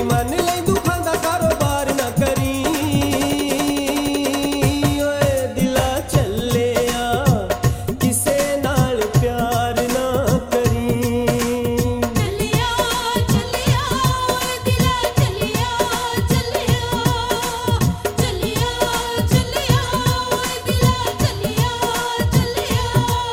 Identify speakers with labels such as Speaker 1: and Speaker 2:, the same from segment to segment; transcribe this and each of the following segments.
Speaker 1: मन ले दुखां दा कारोबार ना करी ओए दिला चलिया किसे नाल प्यार ना करी
Speaker 2: चलिया चलिया ओए दिला चलिया चलिया चलिया चलिया ओए दिला चलिया चलिया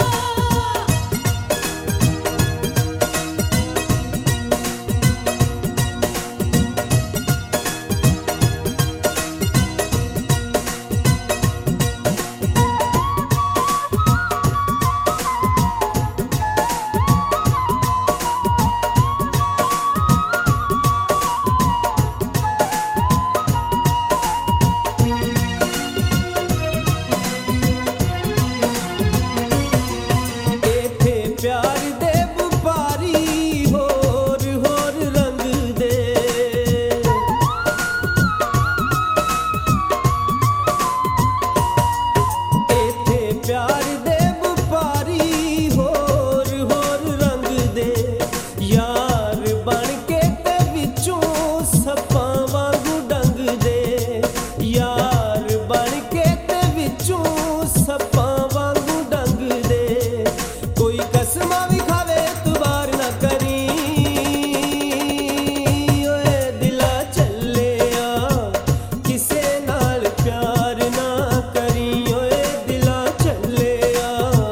Speaker 1: इत्थे प्यार दे व्यापारी होर होर रंग दे इत्थे प्यार दे व्यापारी होर होर रंग दे यार बन के ते विचों सप्पां वांगू डंग दे यार बन के ते विचों सप्पां वांगू डंग दे कोई कसमा भी खावे इतबार ना करी ओए दिला चलिया किसे नाल प्यार ना करी ओए दिला चलिया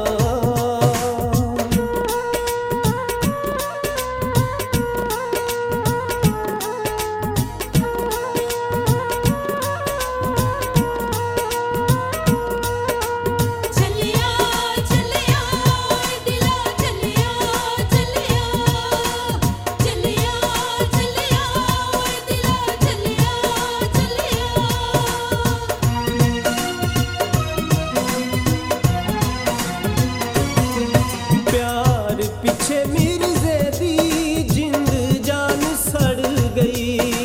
Speaker 2: चलिया चलिया ओए दिला चलिया चलिया चलिया चलिया ओए दिला चलिया चलिया
Speaker 1: प्यार पीछे मिर्जे दी जिंद जान सड़ गई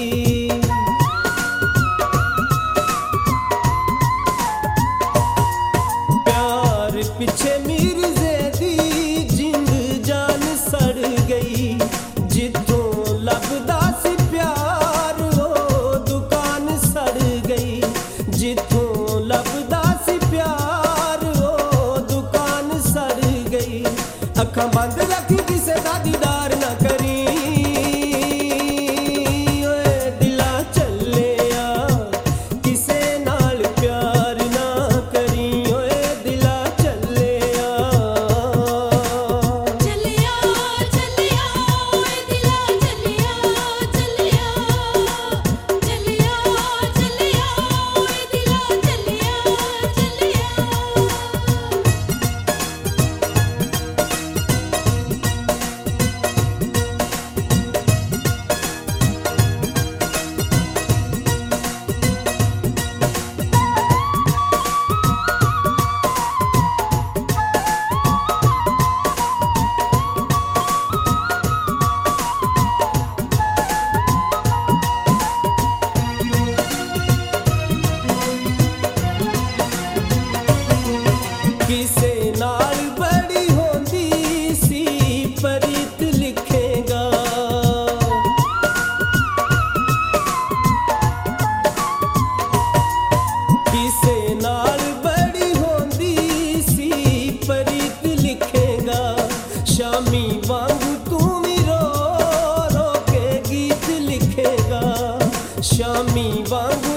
Speaker 1: प्यार पीछे मिर्जे दी जिंद जान सड़ गई जिथों लभदा सी प्यार ओ दुकान सड़ गई जिथों लभदा सी प्यार ओ दुकान सड़ गई अखां बंद रखी किसे दा दीदार ना करी ओए दिला चलिया किसे नाल प्यार ना करी ओए दिला चलिया
Speaker 2: चलिया चलिया ओए दिला चलिया चलिया चलिया चलिया ओए दिला चलिया चलिया
Speaker 1: किसे नाल बड़ी होंदी सी परीत लिखेगा किसे नाल बड़ी होंदी सी परीत लिखेगा शामी वांगू तू भी रो रो के गीत लिखेगा शामी वांगू